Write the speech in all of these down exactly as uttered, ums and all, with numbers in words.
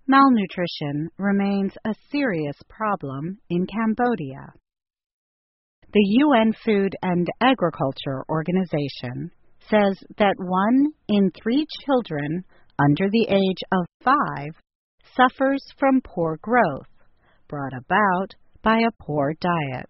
Malnutrition remains a serious problem in Cambodia. The U N Food and Agriculture Organization says that one in three children under the age of five suffers from poor growth, brought about by a poor diet.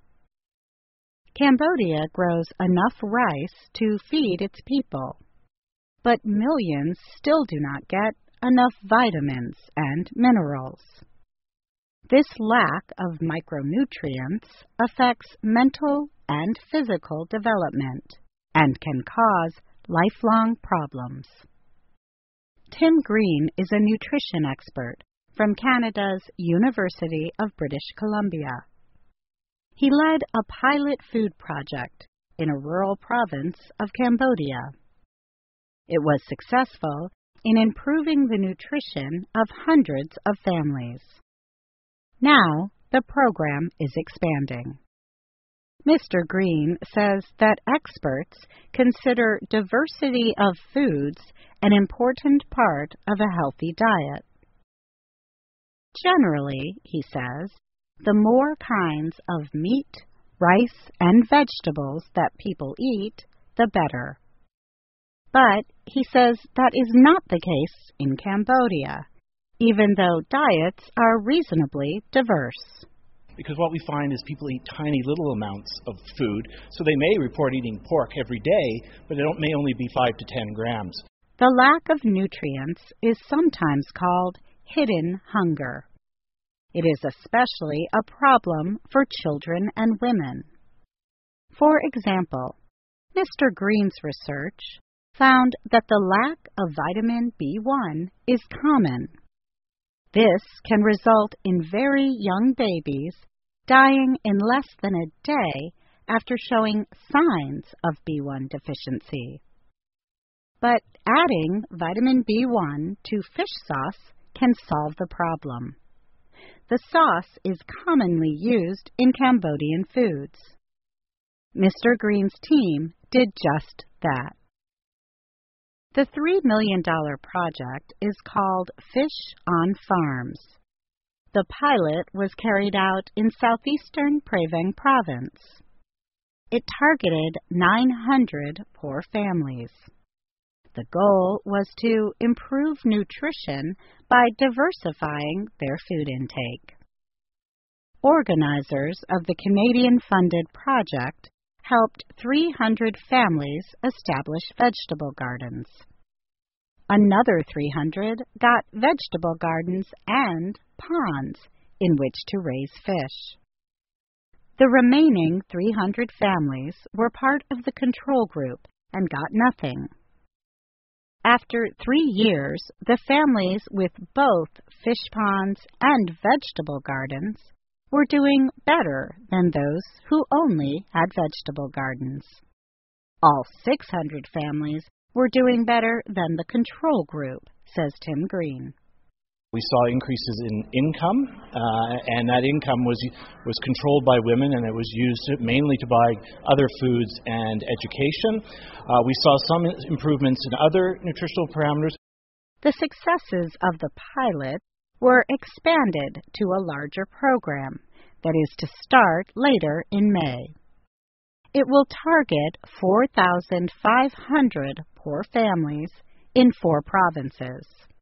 Cambodia grows enough rice to feed its people, but millions still do not get enough vitamins and minerals. This lack of micronutrients affects mental and physical development and can cause lifelong problems. Tim Green is a nutrition expert from Canada's University of British Columbia. He led a pilot food project in a rural province of Cambodia. It was successful in improving the nutrition of hundreds of families. Now, the program is expanding. Mister Green says that experts consider diversity of foods an important part of a healthy diet. Generally, he says, the more kinds of meat, rice, and vegetables that people eat, the better. But he says that is not the case in Cambodia, even though diets are reasonably diverse. Because what we find is people eat tiny little amounts of food, so they may report eating pork every day, but it may only be five to ten grams. The lack of nutrients is sometimes called hidden hunger. It is especially a problem for children and women. For example, Mister Green's research found that the lack of vitamin B one is common. This can result in very young babies dying in less than a day after showing signs of B one deficiency. But adding vitamin B one to fish sauce can solve the problem. The sauce is commonly used in Cambodian foods. Mister Green's team did just that. The three million dollars project is called Fish on Farms. The pilot was carried out in southeastern Prey Veng province. It targeted nine hundred poor families. The goal was to improve nutrition by diversifying their food intake. Organizers of the Canadian-funded project helped three hundred families establish vegetable gardens. Another three hundred got vegetable gardens and ponds in which to raise fish. The remaining three hundred families were part of the control group and got nothing. After three years, the families with both fish ponds and vegetable gardens were doing better than those who only had vegetable gardens. All six hundred families were doing better than the control group, says Tim Green. We saw increases in income, uh, and that income was was controlled by women, and it was used mainly to buy other foods and education. Uh, we saw some improvements in other nutritional parameters. The successes of the pilot were expanded to a larger program that is to start later in May. It will target four thousand five hundred poor families in four provinces.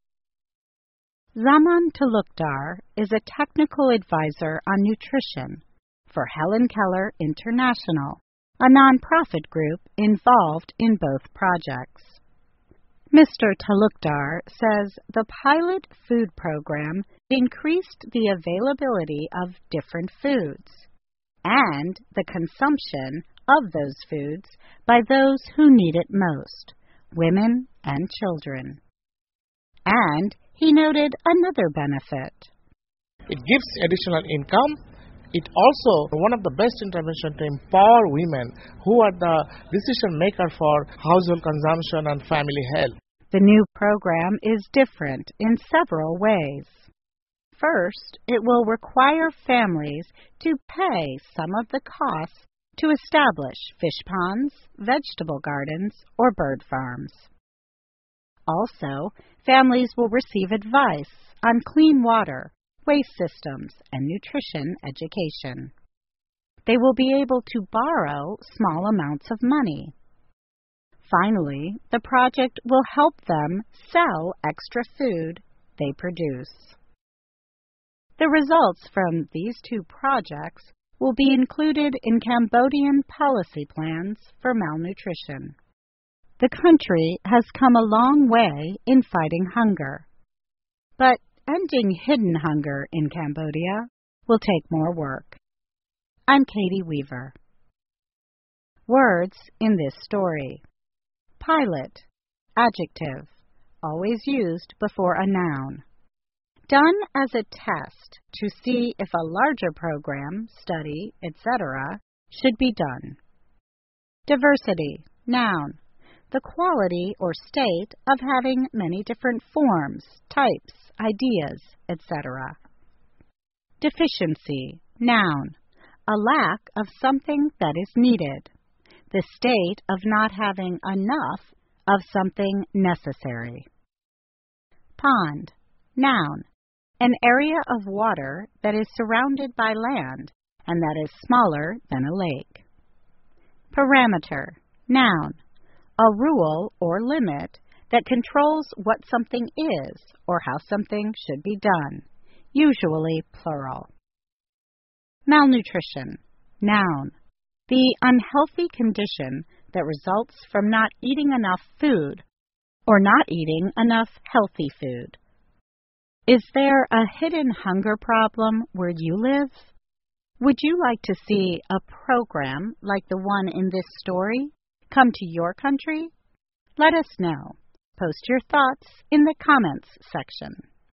Zaman Talukdar is a technical advisor on nutrition for Helen Keller International, a nonprofit group involved in both projects. Mister Talukdar says the pilot food program increased the availability of different foods and the consumption of those foods by those who need it most, women and children. And he noted another benefit. It gives additional income. It also one of the best interventions to empower women who are the decision maker for household consumption and family health. The new program is different in several ways. First, it will require families to pay some of the costs to establish fish ponds, vegetable gardens, or bird farms. Also, families will receive advice on clean water, waste systems, and nutrition education. They will be able to borrow small amounts of money. Finally, the project will help them sell extra food they produce. The results from these two projects will be included in Cambodian policy plans for malnutrition. The country has come a long way in fighting hunger, but ending hidden hunger in Cambodia will take more work. I'm Katie Weaver. Words in this story. Pilot, adjective, always used before a noun. Done as a test to see if a larger program, study, et cetera should be done. Diversity, noun, the quality or state of having many different forms, types, ideas, et cetera. Deficiency, noun, a lack of something that is needed, the state of not having enough of something necessary. Pond, noun, an area of water that is surrounded by land and that is smaller than a lake. Parameter, noun, a rule or limit that controls what something is or how something should be done, usually plural. Malnutrition, noun, the unhealthy condition that results from not eating enough food or not eating enough healthy food. Is there a hidden hunger problem where you live? Would you like to see a program like the one in this story come to your country? Let us know. Post your thoughts in the comments section.